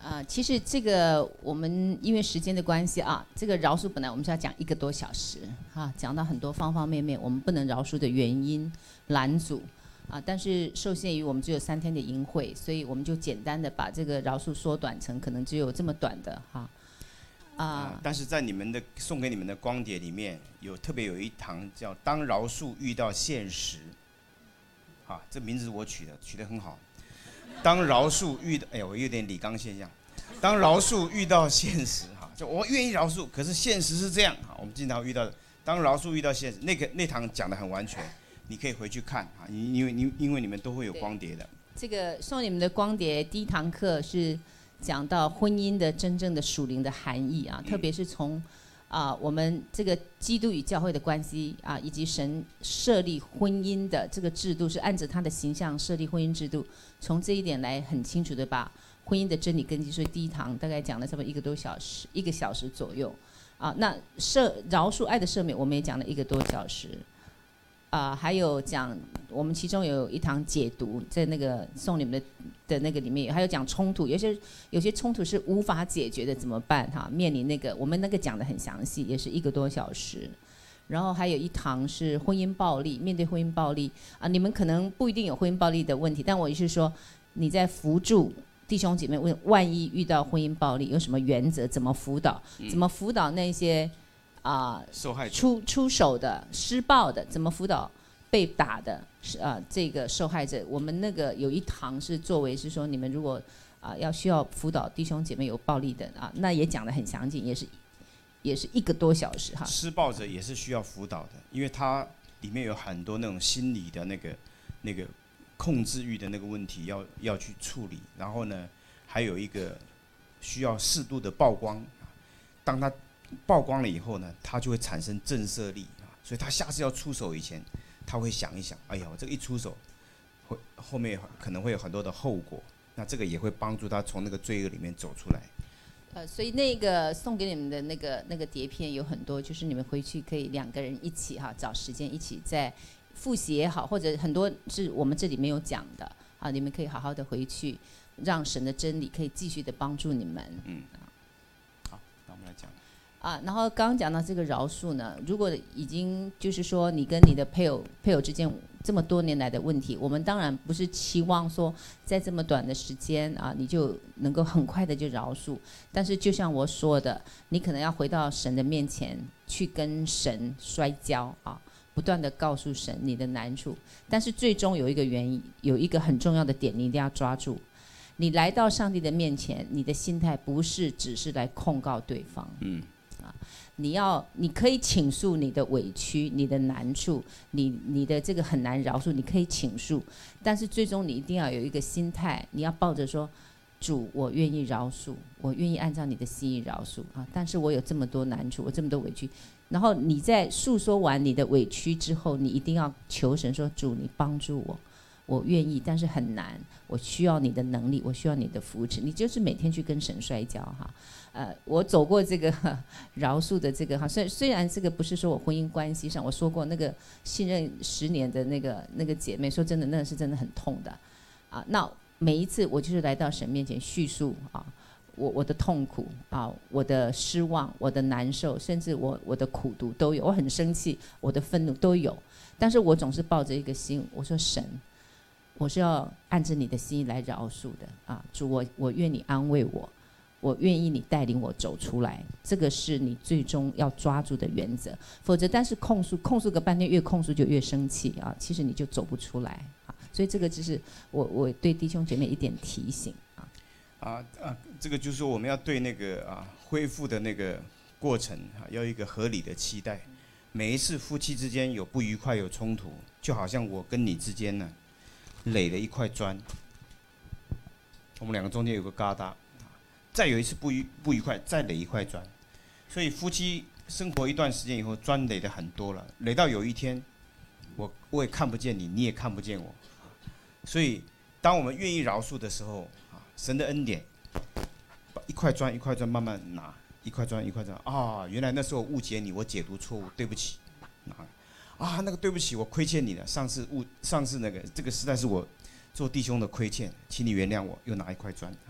其实这个我们因为时间的关系啊，这个饶恕本来我们是要讲1个多小时啊，讲到很多方方面面，我们不能饶恕的原因、拦阻啊，但是受限于我们只有3天的营会，所以我们就简单的把这个饶恕缩短成可能只有这么短的哈。 但是在你们的送给你们的光碟里面，特别有一堂叫“当饶恕遇到现实”，啊，这名字我取得很好。当饶恕遇到，我有点李刚现象。当饶恕遇到现实，哈，就我愿意饶恕，可是现实是这样，哈，我们经常遇到。当饶恕遇到现实，那堂讲得很完全，你可以回去看啊，因为你们都会有光碟的。 这个送你们的光碟第1堂课是讲到婚姻的真正的属灵的含义啊，特别是从我们这个基督与教会的关系啊，以及神设立婚姻的这个制度是按着他的形象设立婚姻制度，从这一点来很清楚的把婚姻的真理根基。所以第1堂大概讲了差不多1个多小时，1个小时左右啊。那饶恕爱的赦免我们也讲了1个多小时。还有讲我们其中有一堂解读，在那个送你们的那个里面，还有讲冲突，有些冲突是无法解决的怎么办哈？面临那个我们那个讲得很详细，也是1个多小时。然后还有一堂是婚姻暴力，面对婚姻暴力啊，你们可能不一定有婚姻暴力的问题，但我是说你在扶助弟兄姐妹，万一遇到婚姻暴力有什么原则？怎么辅导？怎么辅导那些？ 受害者出手的、施暴的，怎么辅导被打的这个受害者？我们那个有一堂是作为是说，你们如果需要辅导弟兄姐妹有暴力的那也讲得很详尽，也是1个多小时哈。 施暴者也是需要辅导的，因为它里面有很多那种心理的那个控制欲的那个问题要去处理，然后呢，还有一个需要适度的曝光，当他曝光了以后呢，他就会产生震慑力所以他下次要出手以前，他会想一想，哎呀，我这个一出手，后面可能会有很多的后果，那这个也会帮助他从那个罪恶里面走出来。 所以那个送给你们的那个碟片有很多，就是你们回去可以2个人一起找时间一起再复习也好，或者很多是我们这里没有讲的你们可以好好的回去，让神的真理可以继续的帮助你们。 好，那我们来讲。 然后刚刚讲到这个饶恕呢，如果已经就是说你跟你的配偶之间这么多年来的问题，我们当然不是期望说在这么短的时间你就能够很快的就饶恕，但是就像我说的，你可能要回到神的面前去跟神摔跤不断的告诉神你的难处，但是最终有一个原因，有一个很重要的点，你一定要抓住。你来到上帝的面前，你的心态不是只是来控告对方，你可以倾诉你的委屈、你的难处、你的这个很难饶恕，你可以倾诉，但是最终你一定要有一个心态，你要抱着说，主，我愿意饶恕，我愿意按照你的心意饶恕但是我有这么多难处，我这么多委屈，然后你在诉说完你的委屈之后，你一定要求神说，主，你帮助我。我愿意，但是很难，我需要你的能力，我需要你的扶持，你就是每天去跟神摔跤我走过这个饶恕的这个虽然这个不是说我婚姻关系上，我说过那个信任10年的那个姐妹，说真的，那是真的很痛的那每一次我就是来到神面前叙述我的痛苦我的失望，我的难受，甚至我的苦毒都有，我很生气，我的愤怒都有，但是我总是抱着一个心，我说神，我是要按着你的心意来饶恕的主，我愿你安慰我，我愿意你带领我走出来，这个是你最终要抓住的原则，否则但是控诉个半天，越控诉就越生气其实你就走不出来所以这个就是我对弟兄姐妹一点提醒这个就是说我们要对那个恢复的那个过程要有一个合理的期待。每一次夫妻之间有不愉快有冲突，就好像我跟你之间呢垒了一块砖，我们2个中间有个疙瘩，再有一次不愉快，再垒一块砖，所以夫妻生活一段时间以后，砖垒的很多了，垒到有一天，我也看不见你，你也看不见我，所以当我们愿意饶恕的时候神的恩典，把一块砖一块砖慢慢拿，一块砖一块砖原来那时候误解你，我解读错误，对不起那个对不起，我亏欠你了。上次这个实在是我做弟兄的亏欠，请你原谅我。又拿一块砖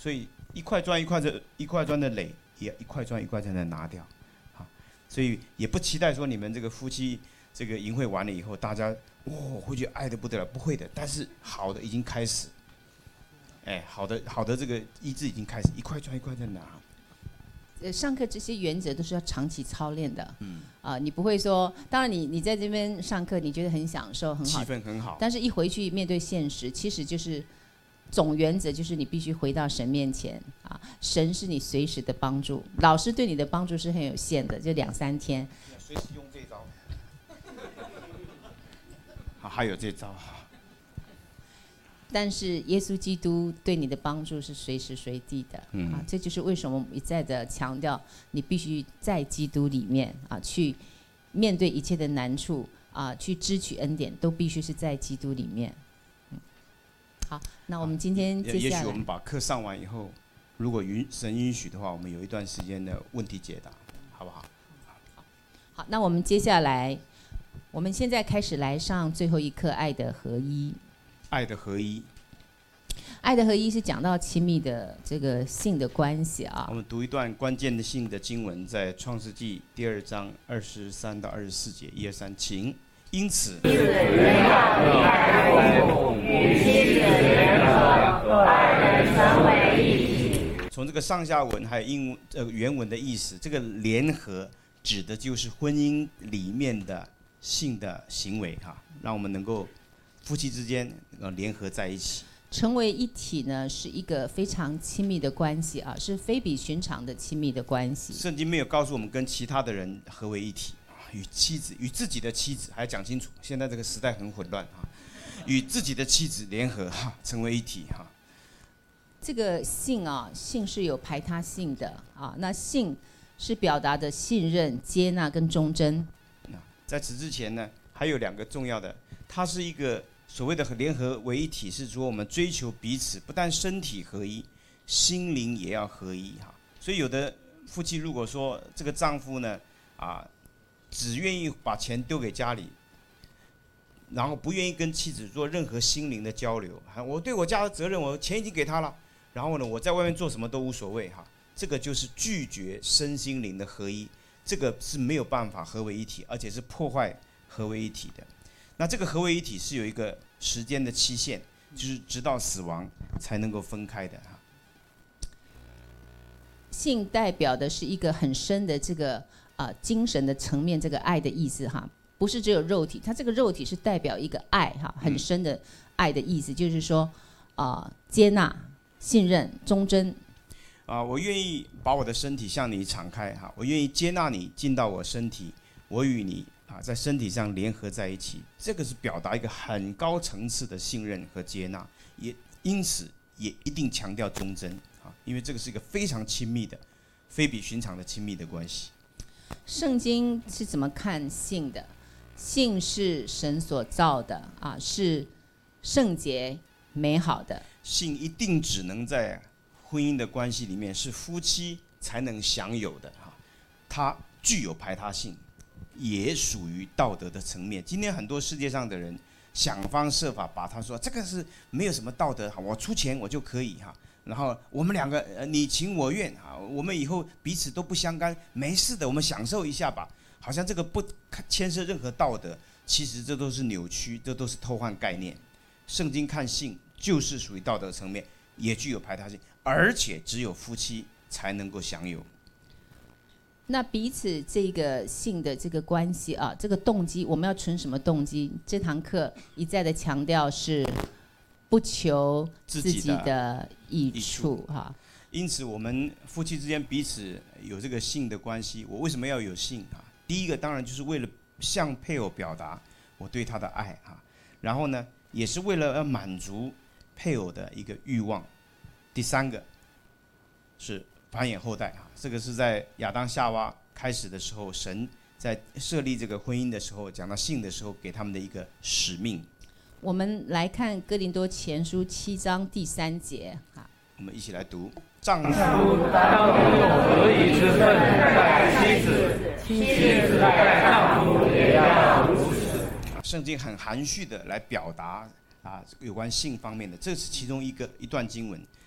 所以一块砖一块砖的垒，也一块砖一块砖的拿掉，好，所以也不期待说你们这个夫妻这个营会完了以后，大家回去爱得不得了，不会的。但是好的已经开始，好的这个医治已经开始，一块砖一块砖拿。 上课这些原则都是要长期操练的，你不会说，当然你在这边上课，你觉得很享受，很好， 气氛很好， 但是一回去面对现实，其实就是总原则就是你必须回到神面前啊，神是你随时的帮助，老师对你的帮助是很有限的，就2-3天。 随时用这招，好，还有这招。 但是耶稣基督对你的帮助是随时随地的，这就是为什么我们一再的强调，你必须在基督里面去面对一切的难处去支取恩典，都必须是在基督里面。好，那我们今天接下来， 也许我们把课上完以后，如果神允许的话，我们有一段时间的问题解答，好不好？ 好，那我们接下来，我们现在开始来上最后一课《爱的合一》。 爱的合一， 爱的合一是讲到亲密的这个性的关系啊。 我们读一段关键的性的经文，在创世纪第2章23到24节，1、2、3，请。因此， 人要与爱为母，与妻子联合，二人成为一体。 从这个上下文还有原文的意思，这个联合指的就是婚姻里面的性的行为让我们能够夫妻之间联合在一起， 成为一体呢，是一个非常亲密的关系是非比寻常的亲密的关系。 圣经没有告诉我们跟其他的人合为一体，与自己的妻子还要讲清楚。现在这个时代很混乱与自己的妻子联合成为一体这个性性是有排他性的那性是表达的信任、接纳跟忠贞。 在此之前呢，还有2个重要的，它是一个所谓的联合为一体，是说我们追求彼此不但身体合一，心灵也要合一所以有的夫妻如果说这个丈夫呢只愿意把钱丢给家里，然后不愿意跟妻子做任何心灵的交流，我对我家的责任我钱已经给他了，然后呢我在外面做什么都无所谓这个就是拒绝身心灵的合一，这个是没有办法合为一体，而且是破坏合为一体的。那这个合为一体是有一个时间的期限，就是直到死亡才能够分开的性代表的是一个很深的这个精神的层面，这个爱的意思不是只有肉体，它这个肉体是代表一个爱很深的爱的意思，就是说接纳、信任、忠贞。 我愿意把我的身体向你敞开我愿意接纳你进到我身体，我与你在身体上联合在一起，这个是表达一个很高层次的信任和接纳，也因此也一定强调忠贞因为这个是一个非常亲密的、非比寻常的亲密的关系。 圣经是怎么看性的？性是神所造的是圣洁美好的。 性一定只能在婚姻的关系里面是夫妻才能享有的它具有排他性，也属于道德的层面。今天很多世界上的人想方设法把他说这个是没有什么道德我出钱我就可以然后我们2个你情我愿我们以后彼此都不相干，没事的，我们享受一下吧，好像这个不牵涉任何道德，其实这都是扭曲，这都是偷换概念。圣经看性就是属于道德层面，也具有排他性，而且只有夫妻才能够享有。 那彼此这个性的这个关系这个动机，我们要存什么动机？这堂课一再的强调是不求自己的益处因此我们夫妻之间彼此有这个性的关系，我为什么要有性第一个当然就是为了向配偶表达我对他的爱然后呢也是为了要满足配偶的一个欲望。第3个是繁衍后代这个是在亚当夏娃开始的时候，神在设立这个婚姻的时候，讲到性的时候给他们的一个使命。 我们来看哥林多前书7章第3节我们一起来读。丈夫当有合一之分待妻子，妻子待丈夫也要如此。 圣经很含蓄的来表达有关性方面的，这是其中一段经文。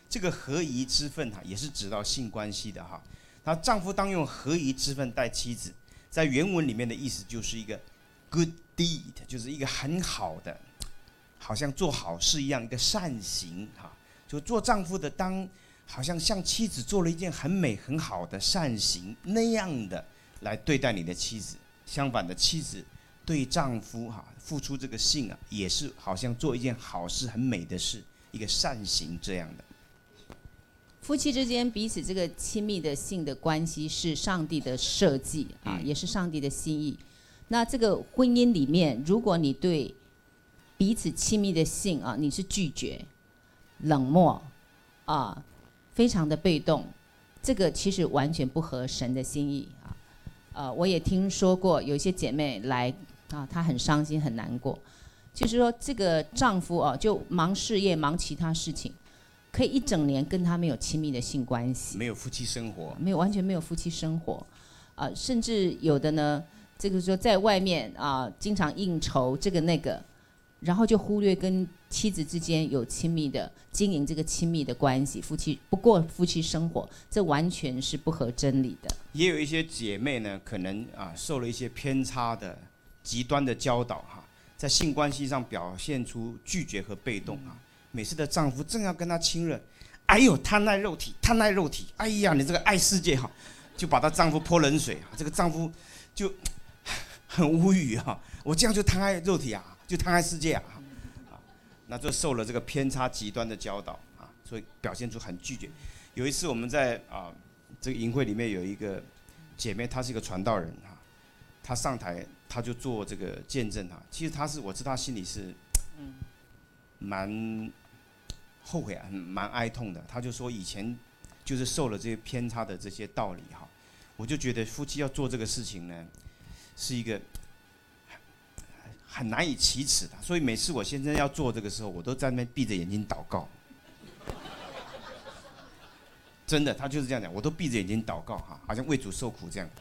这个合宜之分哈，也是指到性关系的哈。那丈夫当用合宜之分待妻子，在原文里面的意思就是一个 good deed， 就是一个很好的，好像做好事一样，一个善行哈。就做丈夫的好像向妻子做了一件很美很好的善行那样的来对待你的妻子。相反的，妻子对丈夫付出这个性也是好像做一件好事很美的事，一个善行这样的。 夫妻之间彼此这个亲密的性的关系是上帝的设计也是上帝的心意。那这个婚姻里面，如果你对彼此亲密的性你是拒绝、冷漠非常的被动，这个其实完全不合神的心意我也听说过有一些姐妹来她很伤心很难过，就是说这个丈夫就忙事业忙其他事情，可以一整年跟他没有亲密的性关系， 没有夫妻生活， 完全没有夫妻生活甚至有的呢，这个说在外面经常应酬这个那个，然后就忽略跟妻子之间有亲密的经营这个亲密的关系，不过夫妻生活，这完全是不合真理的。 也有一些姐妹呢，可能受了一些偏差的极端的教导在性关系上表现出拒绝和被动每次的丈夫正要跟她亲热，哎呦贪爱肉体，贪爱肉体，哎呀你这个爱世界就把她丈夫泼冷水这个丈夫就很无语我这样就贪爱肉体就贪爱世界那就受了这个偏差极端的教导所以表现出很拒绝。有一次我们在这个营会里面有一个姐妹，她是一个传道人她上台她就做这个见证其实我知道她心里是蛮后悔蛮哀痛的。她就说以前就是受了这些偏差的这些道理我就觉得夫妻要做这个事情呢是一个很难以启齿的，所以每次我先生要做这个时候，我都在那边闭着眼睛祷告。真的，他就是这样讲，我都闭着眼睛祷告好像为主受苦这样。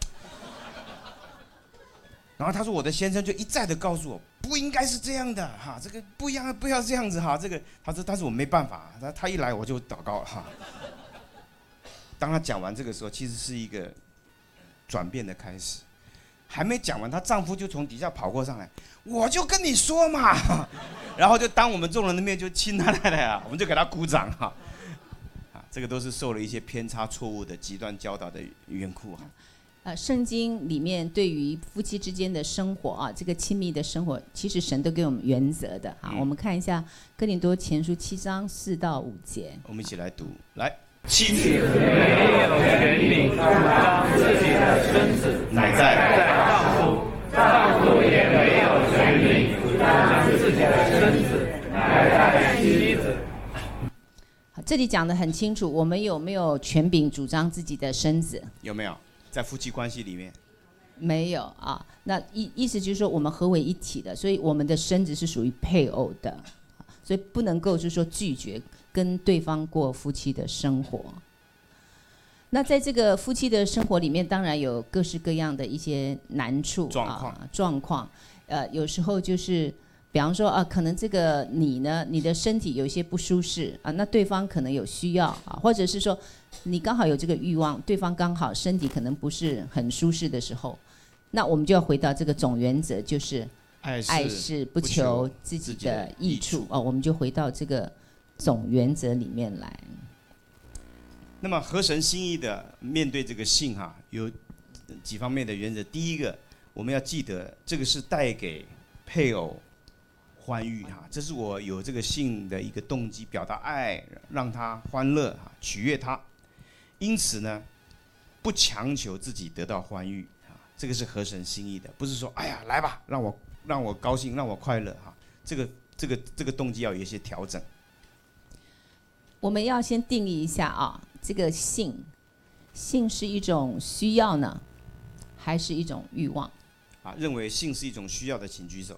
然后他说我的先生就一再的告诉我，不应该是这样的这个不一样，不要这样子这个他说，但是我没办法，他一来我就祷告当他讲完这个时候，其实是一个转变的开始。还没讲完，她丈夫就从底下跑过上来，我就跟你说嘛，然后就当我们众人的面就亲她太太我们就给她鼓掌这个都是受了一些偏差错误的极端教导的缘故圣经里面对于夫妻之间的生活这个亲密的生活，其实神都给我们原则的我们看一下哥林多前书7章4到5节， 我们一起来读。来， 妻子没有权柄主张自己的身子乃在丈夫，丈夫也没有权柄主张自己的身子乃在妻子。 这里讲得很清楚，我们有没有权柄主张自己的身子？ 有没有在夫妻关系里面？ 没有那意思就是说我们合为一体的，所以我们的身子是属于配偶的，所以不能够就是说拒绝跟对方过夫妻的生活。那在这个夫妻的生活里面，当然有各式各样的一些难处状况有时候就是比方说可能这个你呢，你的身体有一些不舒适那对方可能有需要或者是说你刚好有这个欲望，对方刚好身体可能不是很舒适的时候，那我们就要回到这个总原则，就是爱是不求自己的益处我们就回到这个总原则里面来。 那么合神心意的面对这个性有几方面的原则。第一个，我们要记得这个是带给配偶欢愉这是我有这个性的一个动机，表达爱，让他欢乐取悦他。因此呢，不强求自己得到欢愉这个是合神心意的，不是说哎呀来吧，让我高兴，让我快乐这个动机要有一些调整。 我们要先定义一下这个性是一种需要呢，还是一种欲望认为性是一种需要的请举手。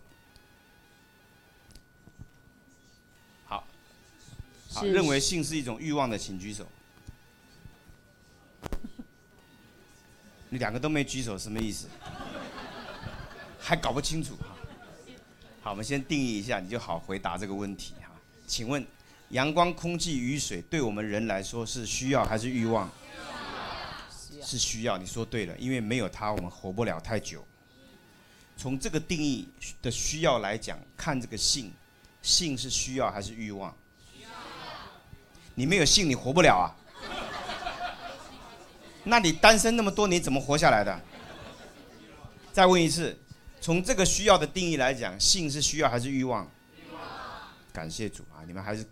好，认为性是一种欲望的请举手。你两个都没举手，什么意思？还搞不清楚好，我们先定义一下，你就好回答这个问题请问阳光、空气、雨水对我们人来说是需要还是欲望？是需要，你说对了，因为没有它，我们活不了太久。从这个定义的需要来讲，看这个性，性是需要还是欲望？你没有性，你活不了啊。那你单身那么多年，怎么活下来的？再问一次，从这个需要的定义来讲，性是需要还是欲望？感谢主啊，你们还是，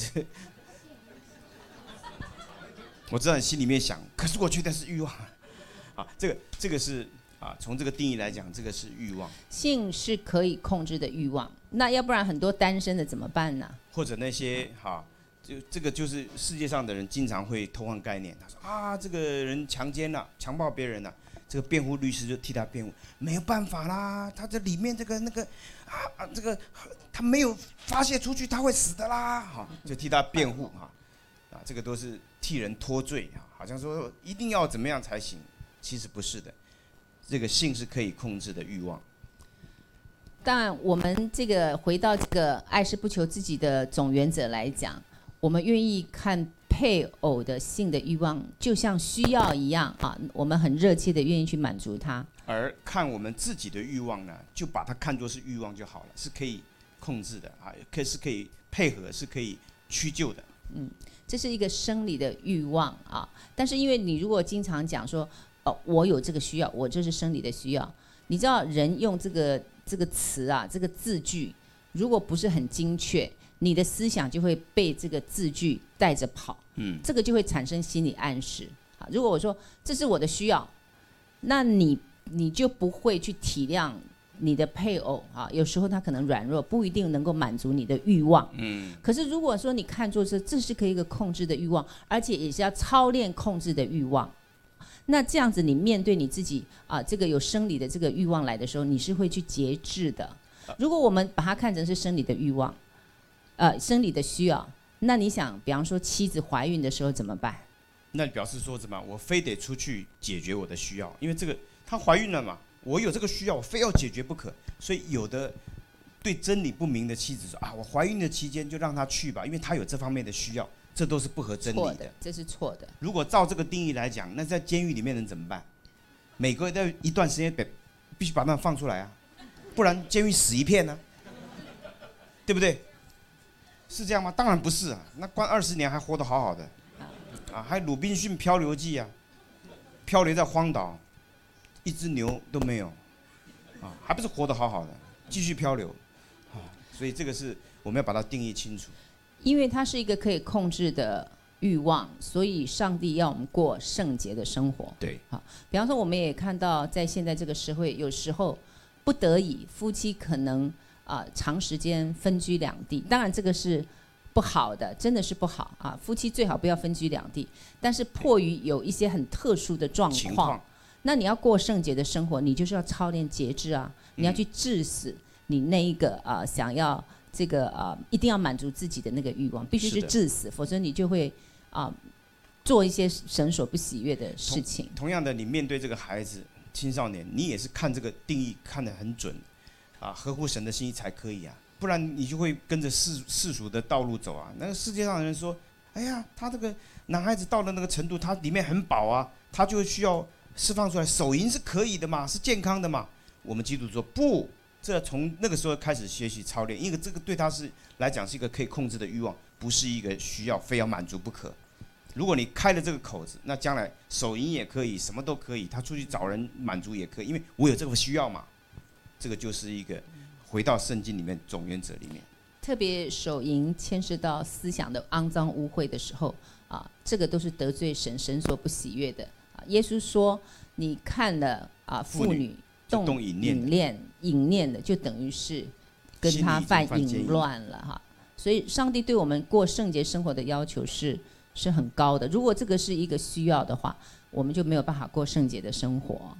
我知道你心里面想，可是我觉得是欲望啊。这个是啊，从这个定义来讲，这个是欲望。 性是可以控制的欲望，那要不然很多单身的怎么办呢？ 或者那些这个就是世界上的人经常会偷换概念。他说啊，这个人强奸了、强暴别人了，这个辩护律师就替他辩护，没有办法啦，他这里面这个这个他没有发泄出去，他会死的啦，就替他辩护这个都是替人脱罪好像说一定要怎么样才行，其实不是的，这个性是可以控制的欲望。 当然，我们这个回到这个爱是不求自己的总原则来讲。我们愿意看配偶的性的欲望，就像需要一样我们很热切的愿意去满足他。 而看我们自己的欲望呢，就把它看作是欲望就好了，是可以控制的是可以配合，是可以屈就的。 这是一个生理的欲望但是因为你如果经常讲说，我有这个需要，我这是生理的需要，你知道人用这个词这个字句，如果不是很精确。你的思想就会被这个字句带着跑，这个就会产生心理暗示。如果我说这是我的需要，那你就不会去体谅你的配偶有时候他可能软弱，不一定能够满足你的欲望。可是如果说你看作这是可以一个控制的欲望，而且也是要操练控制的欲望，那这样子你面对你自己这个有生理的这个欲望来的时候，你是会去节制的。如果我们把它看成是生理的欲望。生理的需要，那你想，比方说妻子怀孕的时候怎么办？ 那表示说什么？我非得出去解决我的需要，因为这个她怀孕了嘛，我有这个需要，我非要解决不可。所以有的对真理不明的妻子说我怀孕的期间就让她去吧，因为她有这方面的需要，这都是不合真理的。 这是错的。 如果照这个定义来讲，那在监狱里面人怎么办？每个在一段时间必须把他们放出来不然监狱死一片呢，对不对？是这样吗？当然不是那关20年还活得好好的还有鲁滨逊漂流记漂流在荒岛，一只牛都没有还不是活得好好的，继续漂流所以这个是我们要把它定义清楚。 因为它是一个可以控制的欲望，所以上帝要我们过圣洁的生活。 对比方说我们也看到在现在这个社会，有时候不得已夫妻可能长时间分居两地，当然这个是不好的，真的是不好夫妻最好不要分居两地，但是迫于有一些很特殊的状况，那你要过圣洁的生活，你就是要操练节制你要去致死你那一个想要这个一定要满足自己的那个欲望，必须是致死，否则你就会做一些神所不喜悦的事情。 同样的，你面对这个孩子、青少年，你也是看这个定义看得很准。合乎神的心意才可以不然你就会跟着世俗的道路走那个世界上的人说，哎呀，他这个男孩子到了那个程度，他里面很饱他就需要释放出来，手淫是可以的嘛，是健康的嘛。我们基督徒说不，这从那个时候开始学习操练，因为这个对他来讲是一个可以控制的欲望，不是一个需要非要满足不可。如果你开了这个口子，那将来手淫也可以，什么都可以，他出去找人满足也可以，因为我有这个需要嘛。这个就是一个回到圣经里面总原则里面， 特别手淫牵涉到思想的肮脏污秽的时候这个都是得罪神所不喜悦的耶稣说，你看了妇女动淫念的，就等于是跟他犯淫乱了所以上帝对我们过圣洁生活的要求是很高的。如果这个是一个需要的话，我们就没有办法过圣洁的生活。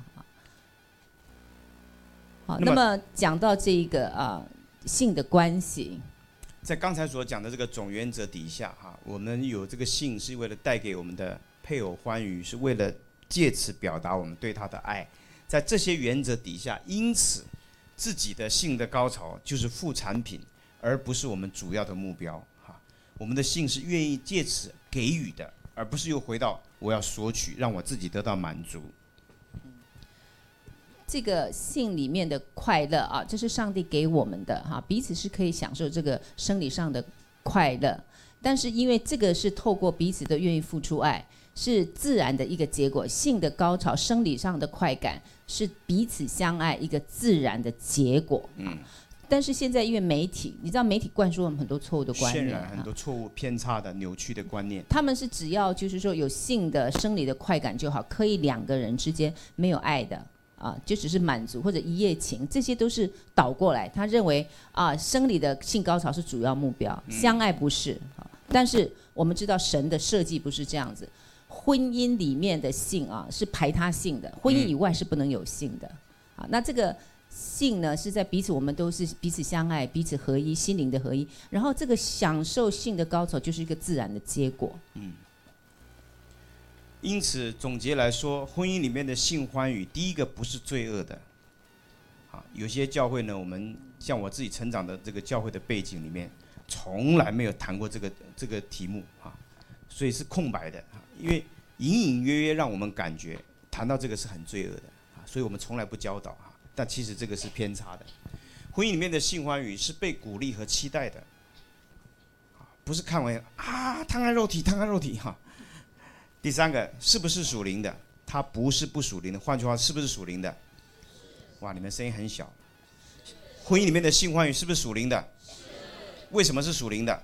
那么讲到这一个性的关系， 在刚才所讲的这个总原则底下我们有这个性是为了带给我们的配偶欢愉，是为了借此表达我们对他的爱。在这些原则底下，因此自己的性的高潮就是副产品，而不是我们主要的目标我们的性是愿意借此给予的，而不是又回到我要索取，让我自己得到满足。 这个性里面的快乐啊，这是上帝给我们的哈，彼此是可以享受这个生理上的快乐，但是因为这个是透过彼此的愿意付出爱，是自然的一个结果。性的高潮、生理上的快感是彼此相爱一个自然的结果。但是现在因为媒体，你知道媒体灌输我们很多错误的观念， 渲染很多错误、偏差的、扭曲的观念。 他们是只要就是说有性的生理的快感就好，可以两个人之间没有爱的。就只是满足或者一夜情，这些都是倒过来。他认为生理的性高潮是主要目标，相爱不是。但是我们知道神的设计不是这样子，婚姻里面的性是排他性的，婚姻以外是不能有性的。那这个性呢是在彼此，我们都是彼此相爱，彼此合一，心灵的合一。然后这个享受性的高潮就是一个自然的结果。 因此，总结来说，婚姻里面的性欢愉，第一个不是罪恶的。有些教会呢，我们像我自己成长的这个教会的背景里面，从来没有谈过这个题目所以是空白的因为隐隐约约让我们感觉谈到这个是很罪恶的所以我们从来不教导但其实这个是偏差的。婚姻里面的性欢愉是被鼓励和期待的，不是看完贪爱肉体，贪爱肉体第三个，是不是属灵的？它不是不属灵的。换句话，是不是属灵的？哇，你们声音很小。婚姻里面的性欢愉是不是属灵的？为什么是属灵的？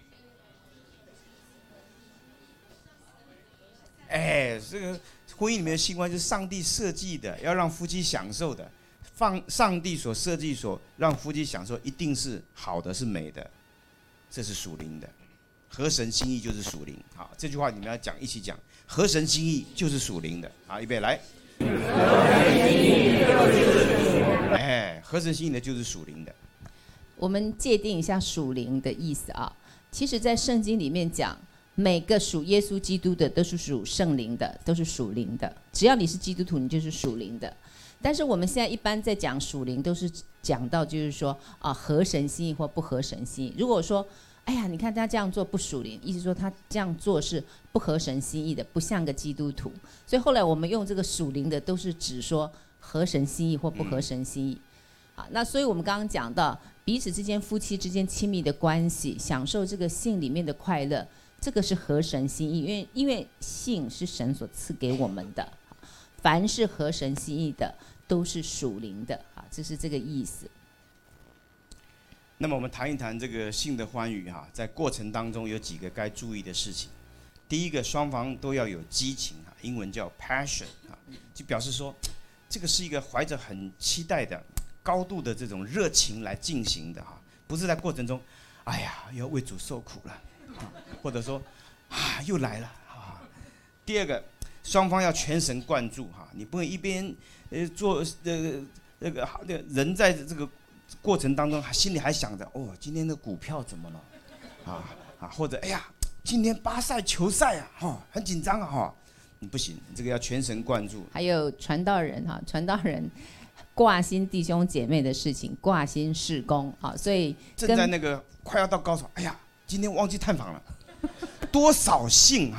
这个婚姻里面的性欢愉是上帝设计的，要让夫妻享受的。上帝所设计、所让夫妻享受，一定是好的，是美的，这是属灵的。合神心意就是属灵。好，这句话你们要讲，一起讲。合神心意就是属灵的。好，预备来。合神心意的就是属灵的。 我们界定一下属灵的意思其实在圣经里面讲，每个属耶稣基督的都是属圣灵的，都是属灵的。只要你是基督徒，你就是属灵的。但是我们现在一般在讲属灵，都是讲到就是说合神心意或不合神心意。如果说你看他这样做不属灵，意思说他这样做是不合神心意的，不像个基督徒。所以后来我们用这个属灵的，都是指说合神心意或不合神心意。那所以我们刚刚讲到彼此之间、夫妻之间亲密的关系，享受这个性里面的快乐，这个是合神心意。因为性是神所赐给我们的，凡是合神心意的都是属灵的这是这个意思。 那么我们谈一谈这个性的欢愉在过程当中有几个该注意的事情。第一个，双方都要有激情英文叫 passion 就表示说这个是一个怀着很期待的高度的这种热情来进行的不是在过程中要为主受苦了或者说又来了第二个，双方要全神贯注你不能一边做人在这个过程当中心里还想着今天的股票怎么了或者今天巴塞球赛很紧张你不行，这个要全神贯注。 还有传道人传道人挂心弟兄姐妹的事情，挂心事工所以正在那个快要到高潮，今天忘记探访了，多少信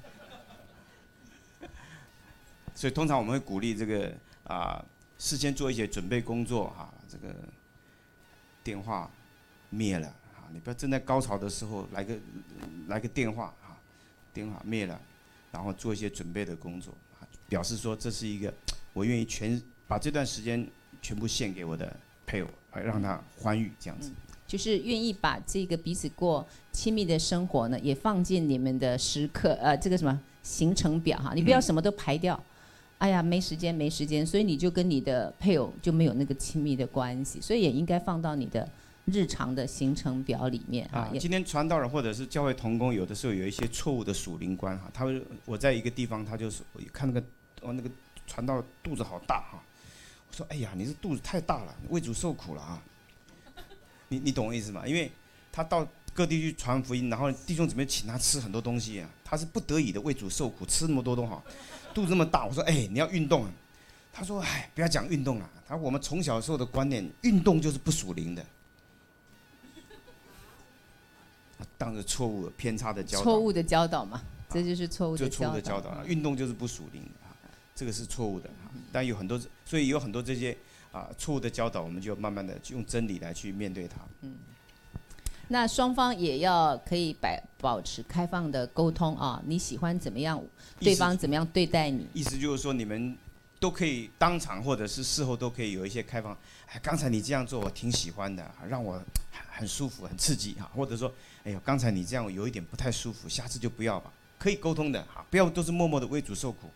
所以通常我们会鼓励这个事先做一些准备工作这个电话灭了你不要正在高潮的时候来个电话电话灭了，然后做一些准备的工作表示说这是一个我愿意把这段时间全部献给我的配偶，让他欢愉这样子。 就是愿意把这个彼此过亲密的生活呢，也放进你们的时刻这个什么行程表你不要什么都排掉。没时间，所以你就跟你的配偶就没有那个亲密的关系，所以也应该放到你的日常的行程表里面今天传道人或者是教会同工，有的时候有一些错误的属灵观我在一个地方，他就是我看那个传道肚子好大我说你这肚子太大了，为主受苦了你懂我意思吗？因为他到各地去传福音，然后弟兄姊妹请他吃很多东西他是不得已的为主受苦，吃那么多都好。肚子那么大，我说你要运动他说不要讲运动了，他说我们从小时候的观念，运动就是不属灵的。 当着错误偏差的教导， 错误的教导嘛，这就是错误的就错误的教导了。运动就是不属灵的，这个是错误的。但有很多，所以有很多这些错误的教导，我们就慢慢的用真理来去面对它。 那双方也要可以保持开放的沟通啊，你喜欢怎么样，对方怎么样对待你。 意思就是说，你们都可以当场或者是事后都可以有一些开放。哎，刚才你这样做我挺喜欢的，让我很舒服、很刺激哈。或者说，哎呦，刚才你这样有一点不太舒服，下次就不要吧。可以沟通的哈，不要都是默默的为主受苦。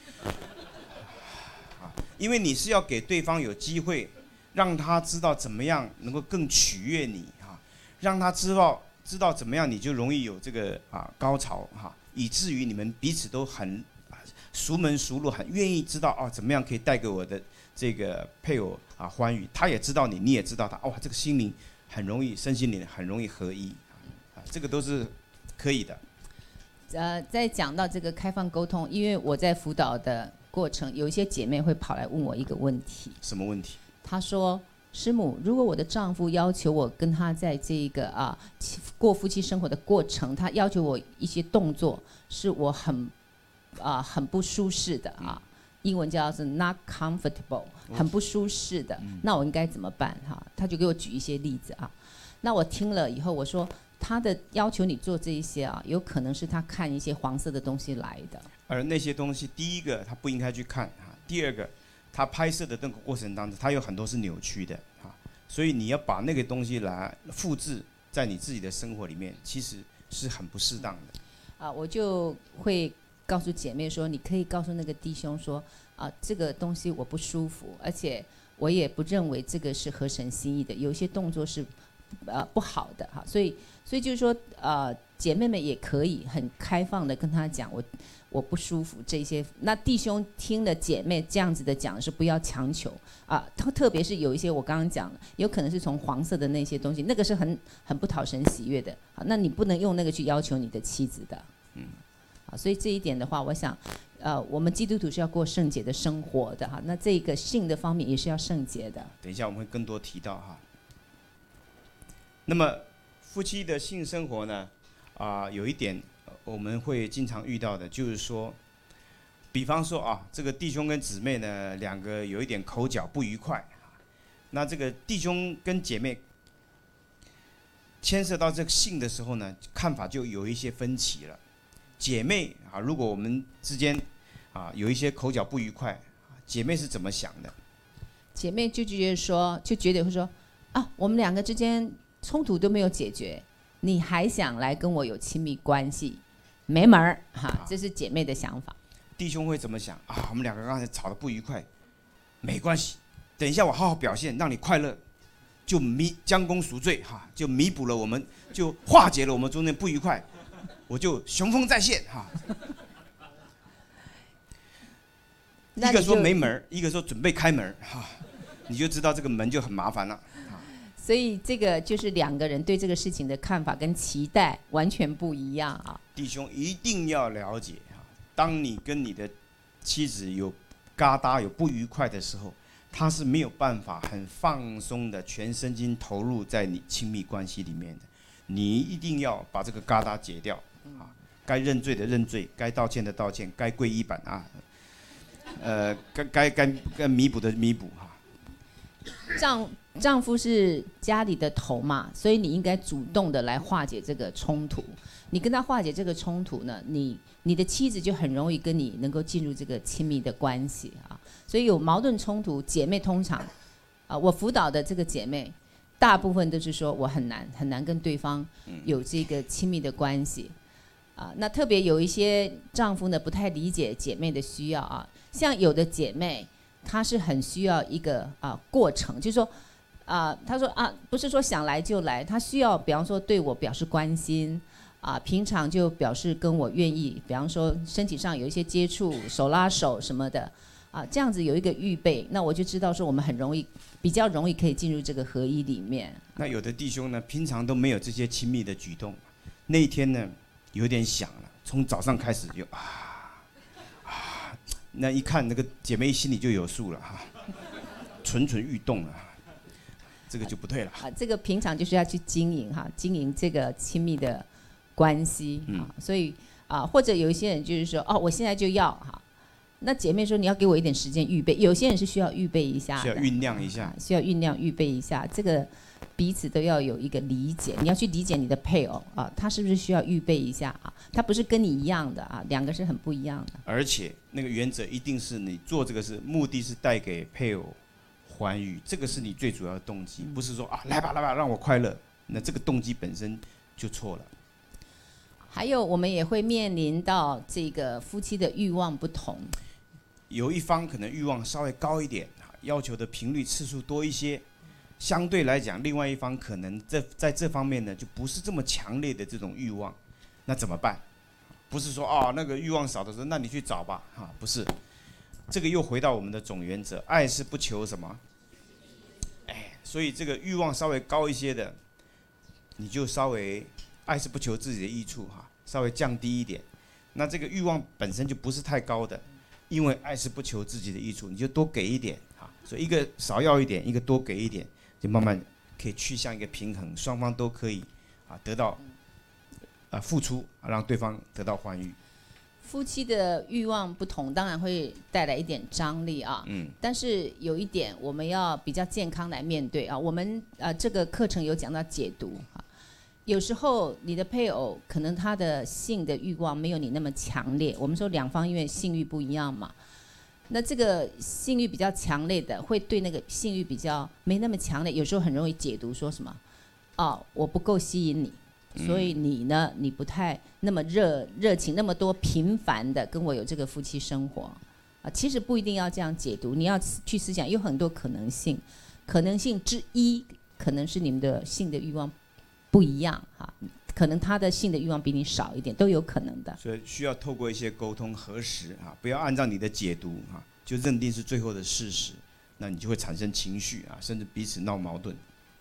因为你是要给对方有机会，让他知道怎么样能够更取悦你哈，让他知道怎么样你就容易有这个高潮哈，以至于你们彼此都很熟门熟路，很愿意知道怎么样可以带给我的这个配偶欢愉，他也知道你，你也知道他，哇，这个心灵很容易，身心灵很容易合一这个都是可以的。 在讲到这个开放沟通，因为我在辅导的过程，有一些姐妹会跑来问我一个问题。 什么问题？ 她说：“师母，如果我的丈夫要求我跟他在这个过夫妻生活的过程，他要求我一些动作，是我很不舒适的英文叫是 not comfortable， 很不舒适的。那我应该怎么办他就给我举一些例子那我听了以后，我说他的要求你做这一些有可能是他看一些黄色的东西来的。 而那些东西，第一个他不应该去看第二个他拍摄的那个过程当中，他有很多是扭曲的所以你要把那个东西来复制在你自己的生活里面，其实是很不适当的我就会告诉姐妹说，你可以告诉那个弟兄说这个东西我不舒服，而且我也不认为这个是合神心意的，有一些动作是不好的所以就是说姐妹们也可以很开放的跟他讲我不舒服这些。那弟兄听了姐妹这样子的讲是不要强求特别是有一些我刚刚讲了，有可能是从黄色的那些东西，那个是很不讨神喜悦的那你不能用那个去要求你的妻子的所以这一点的话，我想我们基督徒是要过圣洁的生活的那这个性的方面也是要圣洁的。 等一下我们会更多提到那么夫妻的性生活呢有一点我们会经常遇到的，就是说，比方说这个弟兄跟姊妹呢两个有一点口角不愉快那这个弟兄跟姐妹牵涉到这个性的时候呢，看法就有一些分歧了。姐妹如果我们之间有一些口角不愉快，姐妹是怎么想的？ 姐妹就觉得会说我们两个之间冲突都没有解决，你还想来跟我有亲密关系，没门儿这是姐妹的想法。 弟兄会怎么想我们两个刚才吵得不愉快，没关系，等一下我好好表现，让你快乐，就将功赎罪就弥补了我们，就化解了我们中间不愉快，我就雄风再现一个说没门，一个说准备开门你就知道这个门就很麻烦了所以这个就是两个人对这个事情的看法跟期待完全不一样弟兄一定要了解当你跟你的妻子有疙瘩有不愉快的时候，他是没有办法很放松的全身心投入在你亲密关系里面的。你一定要把这个疙瘩解掉该认罪的认罪，该道歉的道歉，该跪一板该弥补的弥补丈夫是家里的头嘛，所以你应该主动的来化解这个冲突。你跟他化解这个冲突呢，你的妻子就很容易跟你能够进入这个亲密的关系所以有矛盾冲突，姐妹通常我辅导的这个姐妹，大部分都是说我很难跟对方有这个亲密的关系那特别有一些丈夫呢不太理解姐妹的需要像有的姐妹她是很需要一个过程，就是说她说不是说想来就来，她需要比方说对我表示关心平常就表示跟我愿意，比方说身体上有一些接触，手拉手什么的这样子有一个预备，那我就知道说我们比较容易可以进入这个合一里面。 那有的弟兄呢平常都没有这些亲密的举动，那一天呢有点想了，从早上开始就那一看那个姐妹心里就有数了蠢蠢欲动了这个就不对了这个平常就是要去经营哈，经营这个亲密的关系所以或者有一些人就是说我现在就要哈，那姐妹说你要给我一点时间预备，有些人是需要预备一下的， 需要酝酿一下， 需要酝酿预备一下，这个彼此都要有一个理解，你要去理解你的配偶他是不是需要预备一下他不是跟你一样的两个是很不一样的， 而且那个原则一定是你做这个是目的是带给配偶欢愉，这个是你最主要的动机，不是说来吧来吧让我快乐，那这个动机本身就错了。 还有我们也会面临到这个夫妻的欲望不同， 有一方可能欲望稍微高一点，要求的频率次数多一些，相对来讲另外一方可能在这方面呢就不是这么强烈的这种欲望，那怎么办？不是说那个欲望少的时候那你去找吧不是，这个又回到我们的总原则，爱是不求什么所以这个欲望稍微高一些的，你就稍微爱是不求自己的益处稍微降低一点。那这个欲望本身就不是太高的，因为爱是不求自己的益处，你就多给一点所以一个少要一点，一个多给一点，就慢慢可以趋向一个平衡，双方都可以得到付出让对方得到欢愉。 夫妻的欲望不同，当然会带来一点张力但是有一点我们要比较健康来面对我们这个课程有讲到解读有时候你的配偶可能他的性的欲望没有你那么强烈，我们说两方因为性欲不一样嘛，那这个性欲比较强烈的会对那个性欲比较没那么强烈，有时候很容易解读说什么我不够吸引你，所以你呢你不太那么热情那么多频繁的跟我有这个夫妻生活其实不一定要这样解读，你要去思想有很多可能性，可能性之一可能是你们的性的欲望不一样可能他的性的欲望比你少一点，都有可能的， 所以需要透过一些沟通核实不要按照你的解读就认定是最后的事实，那你就会产生情绪甚至彼此闹矛盾。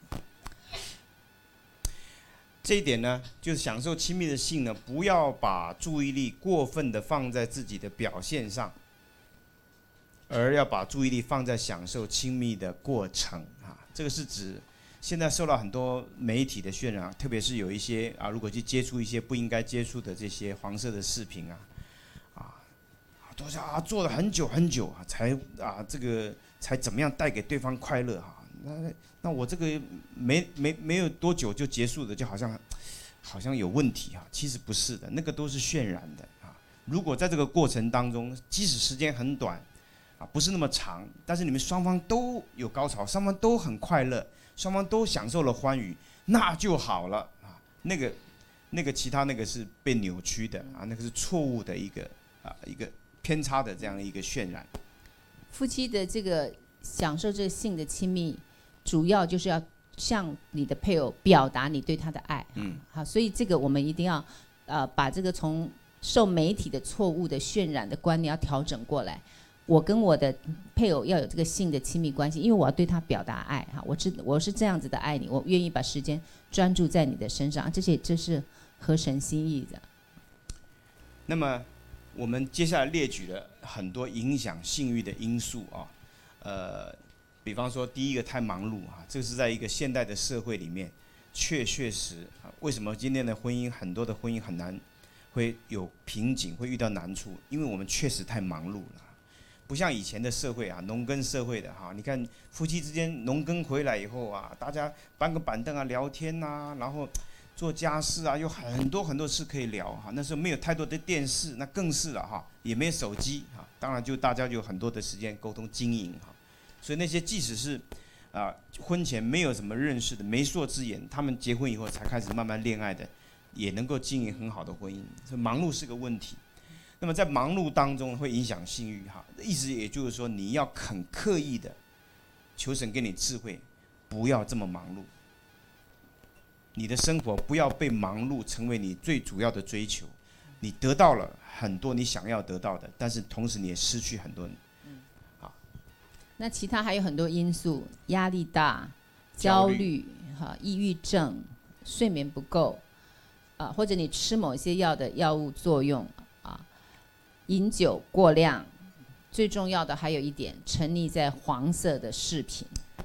这一点呢，就是享受亲密的性呢，不要把注意力过分的放在自己的表现上，而要把注意力放在享受亲密的过程这个是指现在受到很多媒体的渲染，特别是有一些如果去接触一些不应该接触的这些黄色的视频都是做了很久很久才这个才怎么样带给对方快乐那我这个没有多久就结束的，就好像有问题其实不是的，那个都是渲染的如果在这个过程当中，即使时间很短不是那么长，但是你们双方都有高潮，双方都很快乐，双方都享受了欢愉，那就好了那个其他那个是被扭曲的那个是错误的一个偏差的这样一个渲染。 夫妻的这个享受这个性的亲密，主要就是要向你的配偶表达你对他的爱好，所以这个我们一定要把这个从受媒体的错误的渲染的观念要调整过来。我跟我的配偶要有这个性的亲密关系，因为我要对他表达爱我是这样子的爱你，我愿意把时间专注在你的身上，这是合神心意的。 那么我们接下来列举了很多影响性欲的因素比方说第一个太忙碌这个是在一个现代的社会里面确实为什么今天的婚姻很多的婚姻很难会有瓶颈，会遇到难处，因为我们确实太忙碌了，不像以前的社会农耕社会的你看夫妻之间农耕回来以后大家搬个板凳聊天然后做家事有很多很多事可以聊那时候没有太多的电视，那更是了也没有手机当然就大家就有很多的时间沟通经营所以那些即使是婚前没有什么认识的媒妁之言，他们结婚以后才开始慢慢恋爱的，也能够经营很好的婚姻。所以忙碌是个问题。那么在忙碌当中会影响性欲意思也就是说你要很刻意的求神给你智慧，不要这么忙碌。你的生活不要被忙碌成为你最主要的追求，你得到了很多你想要得到的，但是同时你也失去很多。 那其他还有很多因素，压力大、焦虑、抑郁症、睡眠不够或者你吃某些药的药物作用饮酒过量，最重要的还有一点，沉溺在黄色的视频。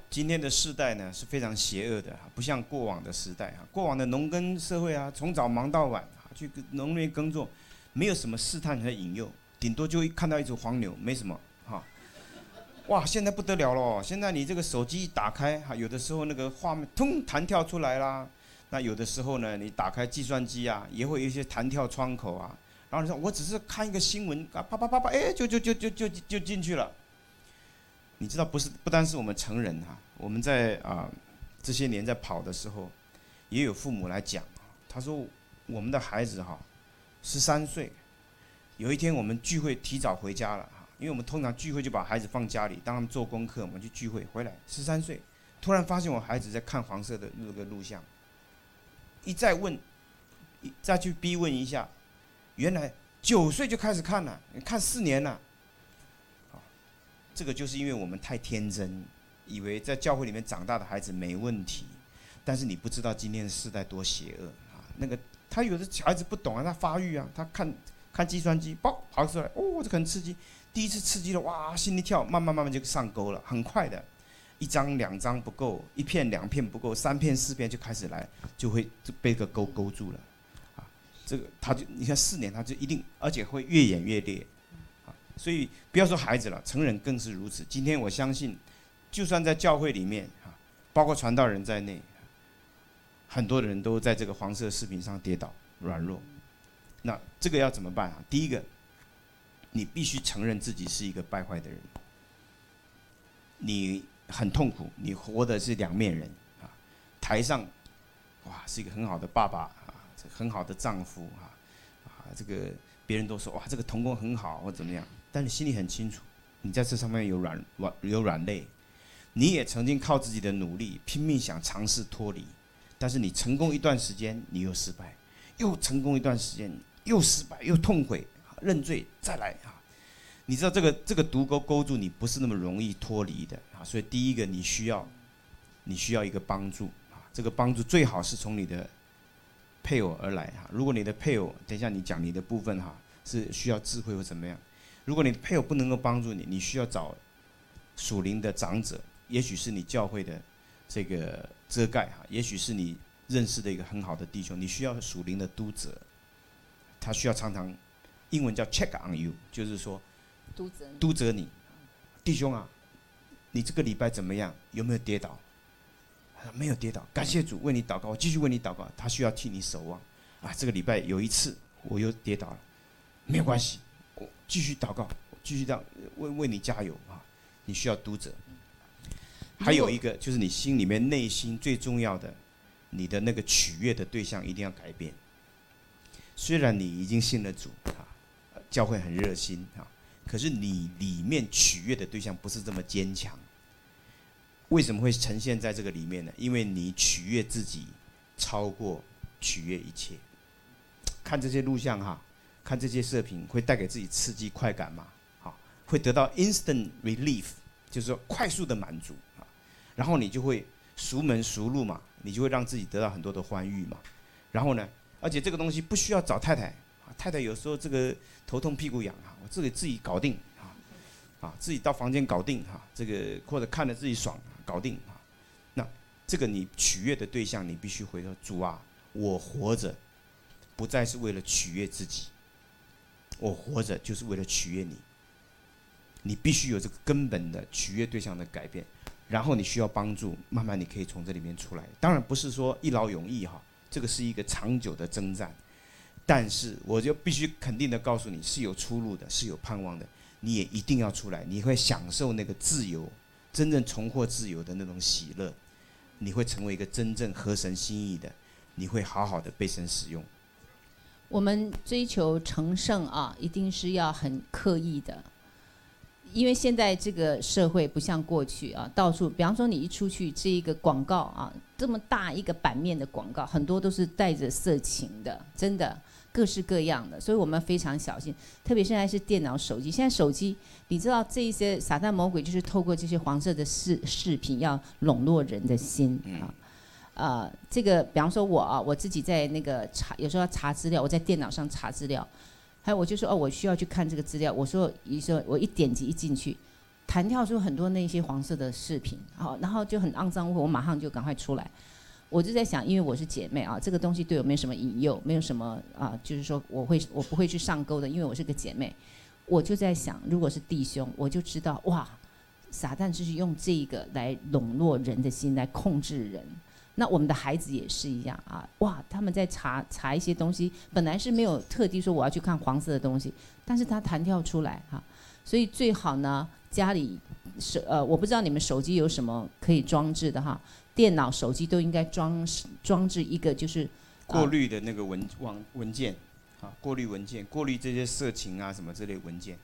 今天的世代呢是非常邪恶的，不像过往的时代啊。过往的农耕社会啊，从早忙到晚啊，去农业耕作，没有什么试探和引诱，顶多就看到一只黄牛，没什么哈。哇，现在不得了了！现在你这个手机一打开哈，有的时候那个画面通弹跳出来啦。那有的时候呢，你打开计算机啊，也会有一些弹跳窗口啊。然后你说我只是看一个新闻啊，啪啪啪啪，哎，就进去了。你知道不单是我们成人哈，我们在这些年在跑的时候，也有父母来讲，他说我们的孩子哈，13岁，有一天我们聚会提早回家了。因为我们通常聚会就把孩子放家里，当他们做功课，我们去聚会回来，13岁，突然发现我孩子在看黄色的那个录像，再去逼问一下，原来9岁就开始看了，看4年了，这个就是因为我们太天真，以为在教会里面长大的孩子没问题，但是你不知道今天的世代多邪恶啊！那个他有的孩子不懂啊，他发育啊，他看计算机，跑出来，哦，这个很刺激。第一次刺激了，哇，心一跳，慢慢就上钩了，很快的，1张2张不够，1片2片不够，3片4片就开始来，就会被个勾住了，啊，这个他就你看4年他就一定，而且会越演越烈，啊，所以不要说孩子了，成人更是如此。今天我相信，就算在教会里面啊，包括传道人在内，很多人都在这个黄色视频上跌倒软弱，那这个要怎么办啊？第一个。你必须承认自己是一个败坏的人，你很痛苦，你活的是2面人啊。台上，哇，是一个很好的爸爸啊，很好的丈夫这个别人都说哇，这个同工很好或怎么样，但你心里很清楚，你在这上面有软肋，你也曾经靠自己的努力拼命想尝试脱离，但是你成功一段时间，你又失败，又成功一段时间，又失败，又痛悔。认罪再来啊！你知道这个毒钩勾住你不是那么容易脱离的啊，所以第一个你需要一个帮助啊，这个帮助最好是从你的配偶而来哈。如果你的配偶，等一下你讲你的部分哈，是需要智慧或怎么样？如果你的配偶不能够帮助你，你需要找属灵的长者，也许是你教会的这个遮盖哈，也许是你认识的一个很好的弟兄，你需要属灵的督责，他需要常常。英文叫 check on you， 就是说督责你，弟兄啊，你这个礼拜怎么样？有没有跌倒？没有跌倒，感谢主，为你祷告，我继续为你祷告。他需要替你守望啊。这个礼拜有一次我又跌倒了，没有关系，我继续祷告，继续为你加油啊。你需要督责。还有一个就是你心里面内心最重要的，你的那个取悦的对象一定要改变。虽然你已经信了主啊。教会很热心啊，可是你里面取悦的对象不是这么坚强。为什么会呈现在这个里面呢？因为你取悦自己超过取悦一切。看这些录像哈，看这些射频会带给自己刺激快感嘛？好，会得到 instant relief， 就是说快速的满足啊。然后你就会熟门熟路嘛，你就会让自己得到很多的欢愉嘛。然后呢，而且这个东西不需要找太太。太太有时候这个头痛屁股痒啊，我自己搞定自己到房间搞定这个或者看着自己爽搞定那这个你取悦的对象，你必须回头主啊，我活着不再是为了取悦自己，我活着就是为了取悦你。你必须有这个根本的取悦对象的改变，然后你需要帮助，慢慢你可以从这里面出来。当然不是说一劳永逸这个是一个长久的征战。但是我就必须肯定的告诉你，是有出路的，是有盼望的。你也一定要出来，你会享受那个自由，真正重获自由的那种喜乐。你会成为一个真正合神心意的，你会好好的被神使用。 我们追求成圣啊，一定是要很刻意的，因为现在这个社会不像过去啊，到处，比方说你一出去，这一个广告啊，这么大一个版面的广告，很多都是带着色情的，真的。各式各样的，所以我们非常小心，特别现在是电脑、手机。现在手机，你知道这一些撒旦魔鬼就是透过这些黄色的视频，要笼络人的心啊。这个比方说我自己在那个有时候要查资料，我在电脑上查资料，还有我就说我需要去看这个资料，我说我一点击一进去， 弹跳出很多那些黄色的饰品，好，然后就很肮脏污秽，我马上就赶快出来。我就在想，因为我是姐妹啊，这个东西对我没有什么引诱，没有什么就是说我不会去上钩的，因为我是个姐妹。我就在想，如果是弟兄，我就知道哇，撒旦就是用这个来笼络人的心，来控制人。那我们的孩子也是一样啊，哇，他们在查一些东西，本来是没有特地说我要去看黄色的东西，但是他弹跳出来哈，所以最好呢，家里我不知道你们手机有什么可以装置的哈，电脑、手机都应该装置一个就是过滤的那个文件。过滤文件，过滤这些色情啊什么之类文件。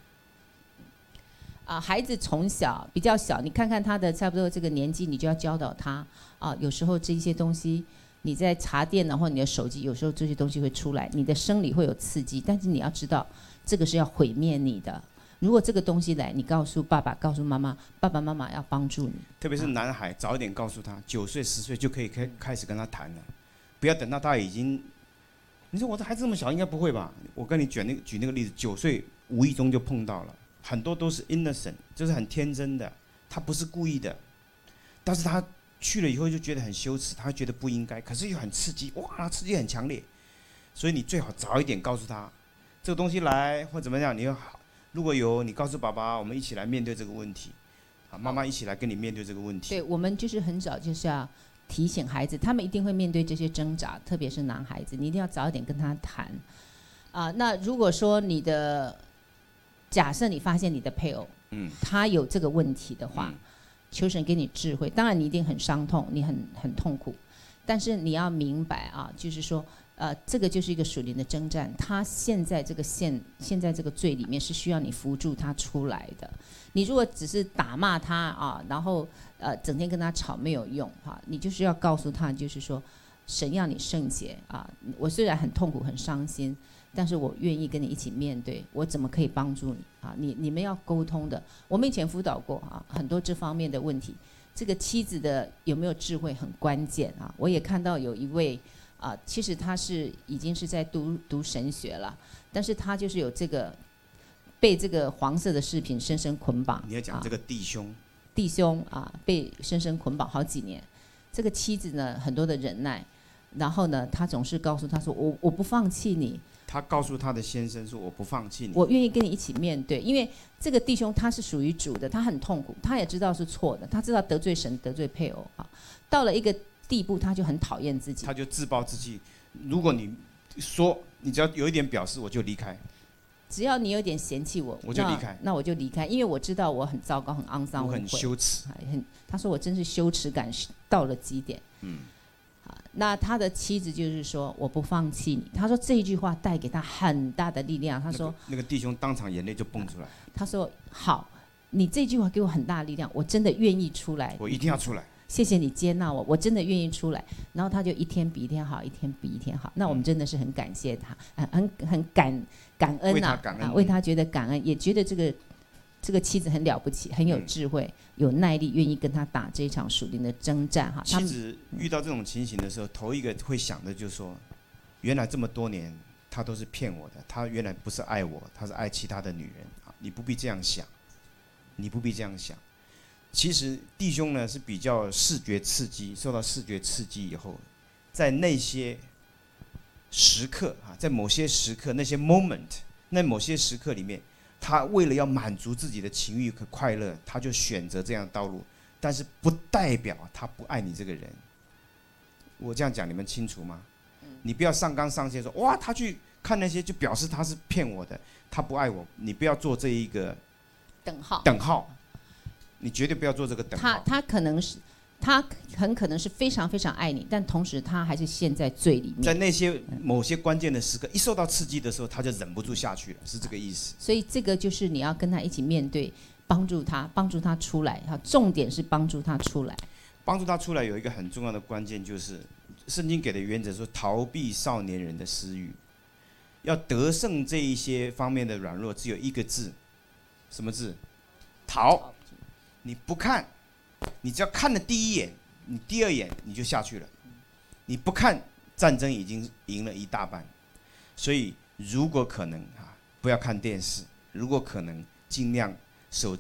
孩子从小比较小，你看看他的差不多这个年纪，你就要教导他有时候这些东西你在查电脑或你的手机，有时候这些东西会出来，你的生理会有刺激，但是你要知道这个是要毁灭你的。如果这个东西来，你告诉爸爸，告诉妈妈，爸爸妈妈要帮助你。 特别是男孩，早一点告诉他，9岁10岁就可以开始跟他谈了，不要等到他已经。你说我的孩子这么小，应该不会吧？我跟你举那个例子，9岁无意中就碰到了，很多都是 innocent， 就是很天真的，他不是故意的，但是他去了以后就觉得很羞耻，他觉得不应该，可是又很刺激，哇，刺激很强烈，所以你最好早一点告诉他，这个东西来或怎么样，你要好，如果有你告诉爸爸，我们一起来面对这个问题，妈妈一起来跟你面对这个问题。 对，我们就是很早就是要提醒孩子，他们一定会面对这些挣扎，特别是男孩子，你一定要早一点跟他谈。那如果说假设你发现你的配偶，他有这个问题的话，求神给你智慧。当然你一定很伤痛，你很痛苦，但是你要明白就是说，这个就是一个属灵的征战。他现在这个现在这个罪里面是需要你扶助他出来的。你如果只是打骂他然后整天跟他吵没有用你就是要告诉他，就是说神要你圣洁我虽然很痛苦很伤心，但是我愿意跟你一起面对，我怎么可以帮助你你们要沟通的。我们以前辅导过很多这方面的问题，这个妻子的有没有智慧很关键我也看到有一位其实他已经是在读神学了，但是他就是有这个被这个黄色的饰品深深捆绑。 你要讲这个弟兄被深深捆绑好几年。这个妻子呢，很多的忍耐，然后呢，他总是告诉他说：“我不放弃你。” 他告诉他的先生说：“我不放弃你， 我愿意跟你一起面对。”因为这个弟兄他是属于主的，他很痛苦，他也知道是错的，他知道得罪神、得罪配偶到了一个地步，他就很讨厌自己， 他就自暴自弃。如果你说你只要有一点表示，我就离开。 只要你有点嫌弃我， 我就离开。 那我就离开，因为我知道我很糟糕、很肮脏、 我很羞耻。 他说我真是羞耻感到了极点。那他的妻子就是说我不放弃你。他说这一句话带给他很大的力量。他说那个弟兄当场眼泪就蹦出来。 他说好，你这句话给我很大的力量，我真的愿意出来。 我一定要出来。 谢谢你接纳我，我真的愿意出来。然后他就一天比一天好，一天比一天好。那我们真的是很感谢他，很感恩为他觉得感恩，也觉得这个妻子很了不起，很有智慧，有耐力，愿意跟他打这场属灵的征战妻子遇到这种情形的时候，头一个会想的就是说，原来这么多年他都是骗我的，他原来不是爱我，他是爱其他的女人你不必这样想，你不必这样想。其实弟兄呢是比较视觉刺激，受到视觉刺激以后，在那些时刻在某些时刻那些 moment， 那某些时刻里面，他为了要满足自己的情欲和快乐，他就选择这样的道路，但是不代表他不爱你这个人。我这样讲你们清楚吗？你不要上纲上线说哇，他去看那些就表示他是骗我的，他不爱我。你不要做这一个等号。你绝对不要做这个等号。 他很可能是非常非常爱你，但同时他还是陷在罪里面。 在那些某些关键的时刻，一受到刺激的时候，他就忍不住下去了，是这个意思。 所以这个就是你要跟他一起面对，帮助他出来。重点是帮助他出来。 帮助他出来有一个很重要的关键，就是圣经给的原则说，逃避少年人的私欲，要得胜这一些方面的软弱，只有一个字，什么字？逃。你不看，你只要看了第一眼，你第二眼你就下去了。你不看，战争已经赢了一大半。所以如果可能不要看电视，如果可能尽量手机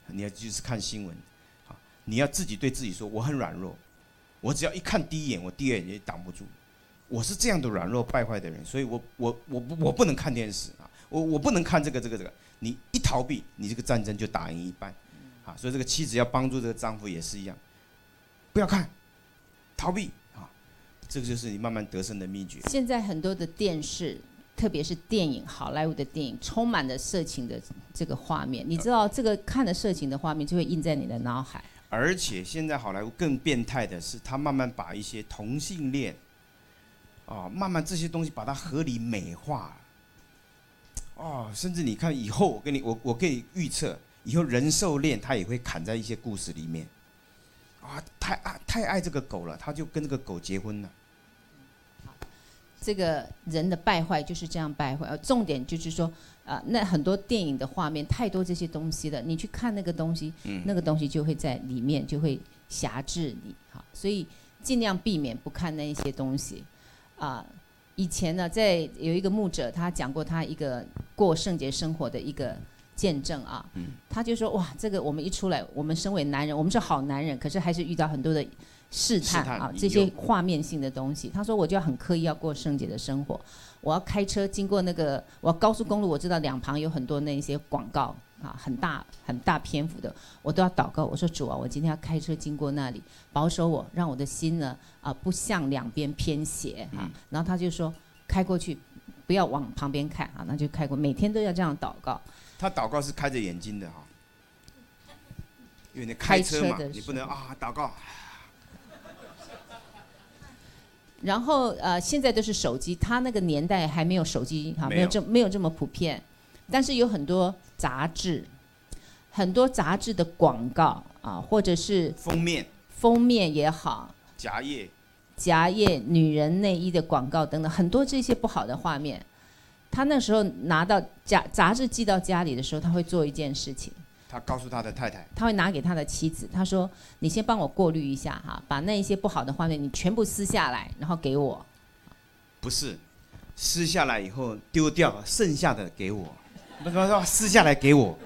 你要就是看新闻，啊，你要自己对自己说，我很软弱，我只要一看第一眼，我第二眼也挡不住，我是这样的软弱败坏的人，所以我不能看电视啊，我不能看这个，你一逃避，你这个战争就打赢一半，啊，所以这个妻子要帮助这个丈夫也是一样，不要看，逃避啊，这个就是你慢慢得胜的秘诀。 现在很多的电视，特别是电影，好莱坞的电影，充满了色情的这个画面。你知道，这个看了色情的画面，就会印在你的脑海。 而且现在好莱坞更变态的是，他慢慢把一些同性恋，啊，慢慢这些东西把它合理美化，哦，甚至你看以后，我可以预测，以后人兽恋他也会砍在一些故事里面，啊，太爱这个狗了，他就跟这个狗结婚了。 这个人的败坏就是这样败坏，重点就是说，那很多电影的画面太多这些东西了，你去看那个东西，那个东西就会在里面就会辖制你，好，所以尽量避免不看那一些东西，以前呢，有一个牧者，他讲过他一个过圣洁生活的一个见证啊，他就说哇，这个我们一出来，我们身为男人，我们是好男人，可是还是遇到很多的试探啊，这些画面性的东西。他说我就要很刻意要过圣洁的生活，我要开车经过那个，我要高速公路，我知道两旁有很多那些广告啊，很大篇幅的，我都要祷告。我说主啊，我今天要开车经过那里，保守我，让我的心呢不向两边偏斜啊。然后他就说开过去，不要往旁边看啊，那就开过，每天都要这样祷告。 他祷告是开着眼睛的哈，因为你开车嘛，你不能祷告。 然后现在都是手机，他那个年代还没有手机哈，没有这么普遍，但是有很多杂志的广告啊，或者是封面也好，夹页女人内衣的广告等等，很多这些不好的画面。他那时候拿到杂志寄到家里的时候，他会做一件事情。 他告诉他的太太， 他会拿给他的妻子，他说：“你先帮我过滤一下哈，把那一些不好的画面你全部撕下来，然后给我。” 不是，撕下来以后丢掉，剩下的给我。不是撕下来给我，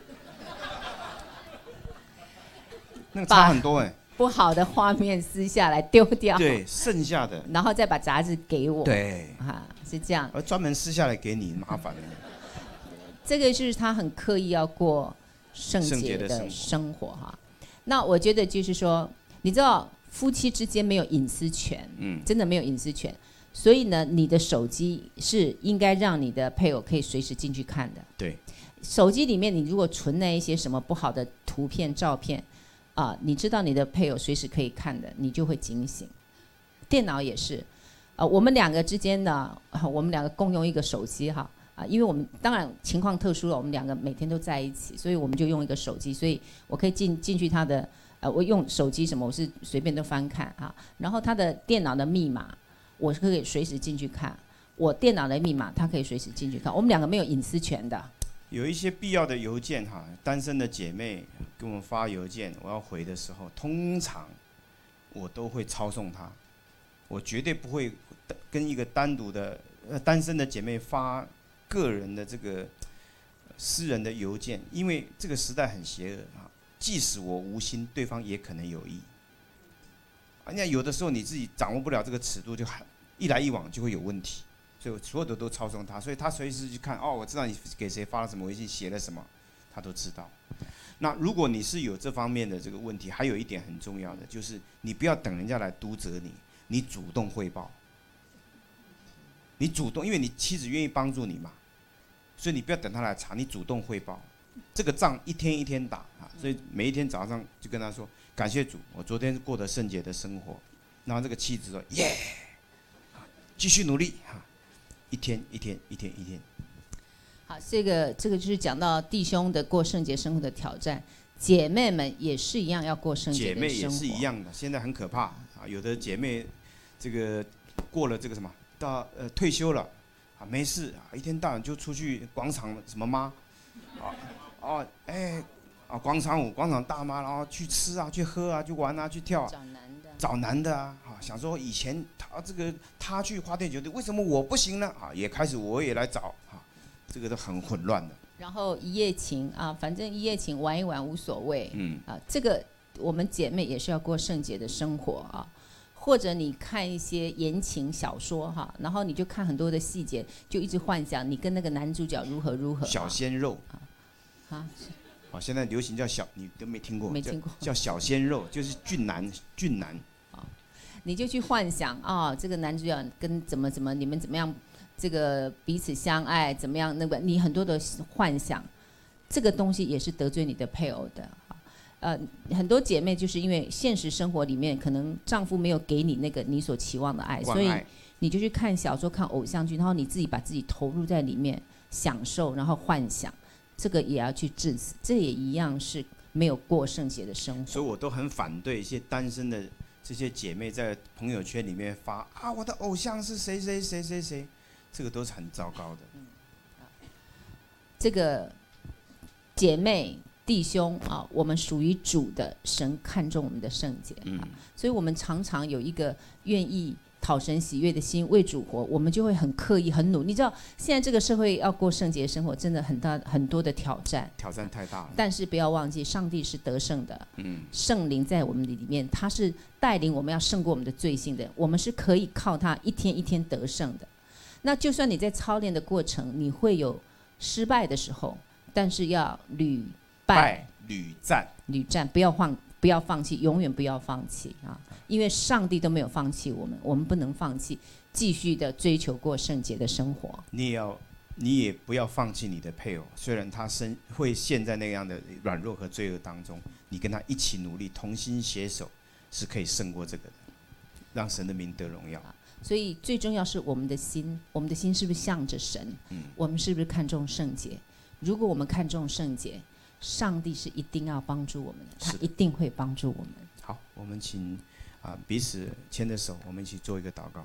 那个差很多哎。 不好的画面撕下来丢掉， 对，剩下的， 然后再把杂志给我。 对， 是这样。 而专门撕下来给你，麻烦了。 这个就是他很刻意要过圣洁的生活哈。那我觉得就是说，你知道夫妻之间没有隐私权，真的没有隐私权。所以呢，你的手机是应该让你的配偶可以随时进去看的。 对， 手机里面你如果存那一些什么不好的图片、照片，你知道你的配偶随时可以看的，你就会警醒。电脑也是，我们两个之间呢，我们两个共用一个手机哈。因为我们当然情况特殊了，我们两个每天都在一起，所以我们就用一个手机，所以我可以进去他的，我用手机什么我是随便都翻看啊，然后他的电脑的密码我是可以随时进去看，我电脑的密码他可以随时进去看，我们两个没有隐私权的。 有一些必要的邮件哈，单身的姐妹给我们发邮件，我要回的时候，通常我都会抄送她，我绝对不会跟一个单独的单身的姐妹发个人的这个私人的邮件，因为这个时代很邪恶啊，即使我无心，对方也可能有意。那有的时候你自己掌握不了这个尺度，就一来一往就会有问题，所以我所有的都抄送他，所以他随时去看，我知道你给谁发了什么微信，写了什么，他都知道。那如果你是有这方面的这个问题，还有一点很重要的，就是你不要等人家来督责你，你主动汇报。你主动，因为你妻子愿意帮助你嘛，所以你不要等他来查，你主动汇报。这个仗一天一天打啊，所以每一天早上就跟他说：“感谢主，我昨天过得圣洁的生活。”然后这个妻子说：“耶，继续努力哈，一天一天一天一天。” 好，这个就是讲到弟兄的过圣洁生活的挑战，姐妹们也是一样要过圣洁的生活。姐妹也是一样的，现在很可怕啊！有的姐妹这个过了这个什么。到退休了，没事一天到晚就出去广场什么妈，广场舞、广场大妈，然后去吃啊、去喝啊、去玩啊、去跳啊，找男的啊，想说以前他去花天酒地，为什么我不行呢？也开始我也来找这个都很混乱的。 然后一夜情啊，反正一夜情玩一玩无所谓。这个我们姐妹也是要过圣洁的生活啊。或者你看一些言情小说哈，然后你就看很多的细节，就一直幻想你跟那个男主角如何如何。 小鲜肉啊， 现在流行叫小，你都没听过？ 没听过。 叫小鲜肉，就是俊男。 你就去幻想啊，这个男主角跟怎么你们怎么样，这个彼此相爱怎么样？那个你很多的幻想，这个东西也是得罪你的配偶的。很多姐妹就是因为现实生活里面可能丈夫没有给你那个你所期望的爱，所以你就去看小说、看偶像剧，然后你自己把自己投入在里面享受，然后幻想，这个也要去治死，这也一样是没有过圣洁的生活。 所以我都很反对一些单身的这些姐妹在朋友圈里面发啊，我的偶像是谁谁谁谁谁，这个都是很糟糕的。 这个姐妹。弟兄啊，我们属于主的，神看重我们的圣洁啊，所以我们常常有一个愿意讨神喜悦的心，为主活，我们就会很刻意、很努力。你知道，现在这个社会要过圣洁生活，真的很多的挑战太大了。 但是不要忘记，上帝是得胜的，圣灵在我们里面，他是带领我们要胜过我们的罪性的，我们是可以靠他一天一天得胜的。那就算你在操练的过程，你会有失败的时候，但是要屡战，不要放弃，永远不要放弃啊！因为上帝都没有放弃我们，我们不能放弃，继续的追求过圣洁的生活。 你也不要放弃你的配偶，虽然他会陷在那样的软弱和罪恶当中，你跟他一起努力，同心携手，是可以胜过这个的，让神的名得荣耀。 所以最重要是我们的心，我们的心是不是向着神？我们是不是看重圣洁？如果我们看重圣洁，上帝是一定要帮助我们的，他一定会帮助我们。 好，我们请彼此牵着手，我们一起做一个祷告。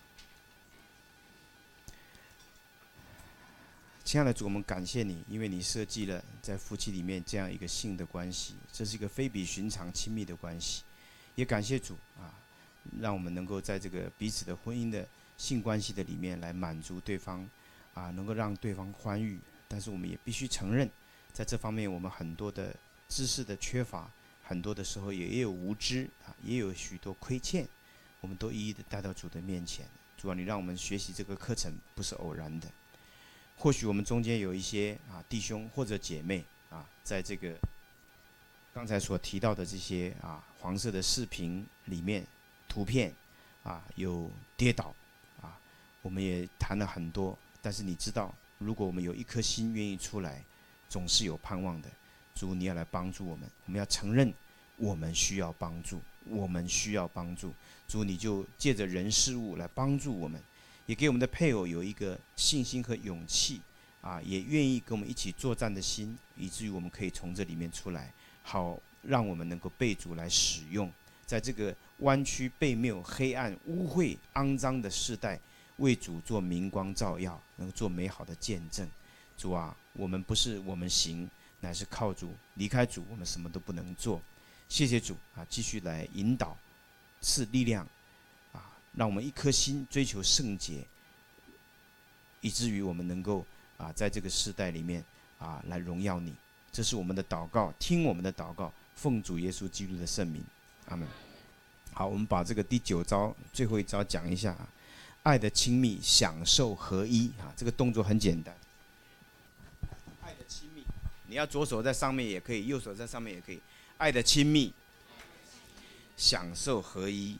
亲爱的主，我们感谢你，因为你设计了在夫妻里面这样一个性的关系，这是一个非比寻常亲密的关系。也感谢主让我们能够在这个彼此的婚姻的性关系的里面来满足对方能够让对方欢愉。但是我们也必须承认，在这方面我们很多的知识的缺乏，很多的时候也有无知也有许多亏欠，我们都一一的带到主的面前。主啊，你让我们学习这个课程不是偶然的。或许我们中间有一些弟兄或者姐妹在这个刚才所提到的这些黄色的视频里面图片有跌倒我们也谈了很多，但是你知道，如果我们有一颗心愿意出来，总是有盼望的。主，你要来帮助我们，我们要承认我们需要帮助，我们需要帮助。主，你就借着人事物来帮助我们，也给我们的配偶有一个信心和勇气也愿意跟我们一起作战的心，以至于我们可以从这里面出来，好让我们能够被主来使用，在这个弯曲悖谬、黑暗、污秽、肮脏的世代，为主做明光照耀，能够做美好的见证。主啊，我们不是我们行，乃是靠主，离开主我们什么都不能做。谢谢主继续来引导，赐力量让我们一颗心追求圣洁，以至于我们能够在这个世代里面来荣耀你。这是我们的祷告，听我们的祷告，奉主耶稣基督的圣名，阿们。好，我们把这个第9招最后一招讲一下爱的亲密，享受合一这个动作很简单。爱的亲密，你要左手在上面也可以，右手在上面也可以。爱的亲密，享受合一。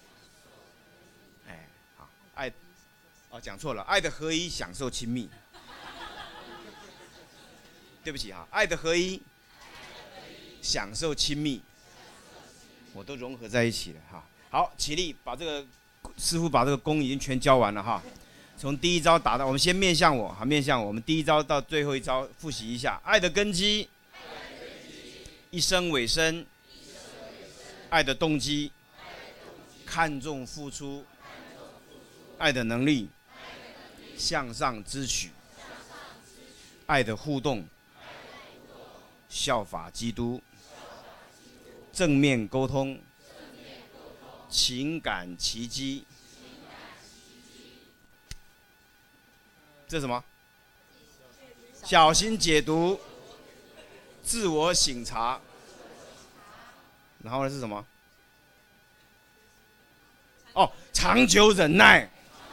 好，讲错了，爱的合一，享受亲密。对不起爱的合一，享受亲密，我都融合在一起了好，起立，把这个师傅把这个功已经全教完了从第一招打到，我们先面向我面向我们第一招到最后一招复习一下。爱的根基，一生委身，爱的动机，看重付出，爱的能力，向上支取，爱的互动，效法基督，正面沟通，情感奇迹。这是什么？ 小心解读，自我省察。然后呢是什么？哦，长久忍耐，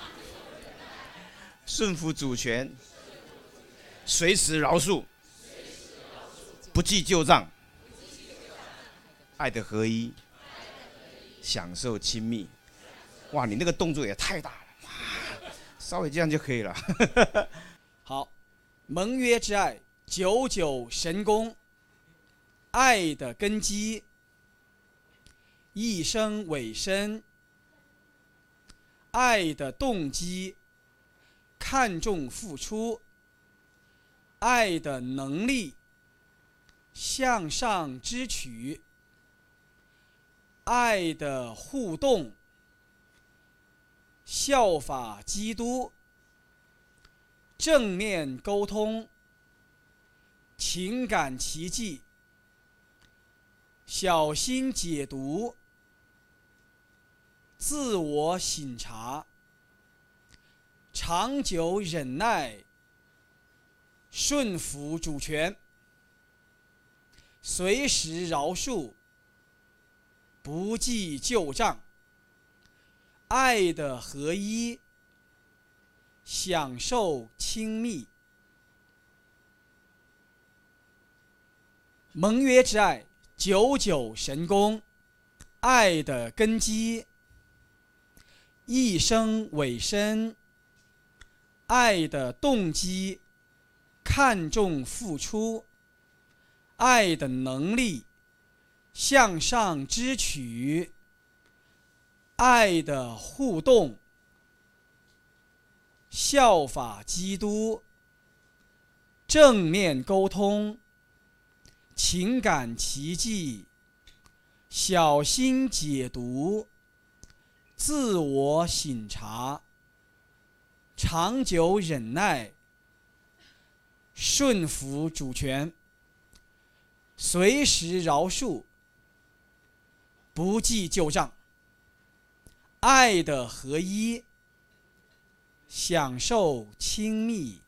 顺服主权，随时饶恕，不记旧账，爱的合一，享受亲密。哇，你那个动作也太大了，稍微这样就可以了。 好，盟约之爱，久久神功，爱的根基，一生委身，爱的动机，看重付出，爱的能力，向上支取，爱的互动，效法基督，正面沟通，情感奇迹，小心解读，自我省察，长久忍耐，顺服主权，随时饶恕，不记旧账，爱的合一，享受亲密。盟约之爱，久久神功，爱的根基，一生委身，爱的动机，看重付出，爱的能力，向上支取，爱的互动，效法基督，正面沟通，情感奇迹，小心解读，自我省察，长久忍耐，顺服主权，随时饶恕，不记旧账，爱的合一，享受亲密。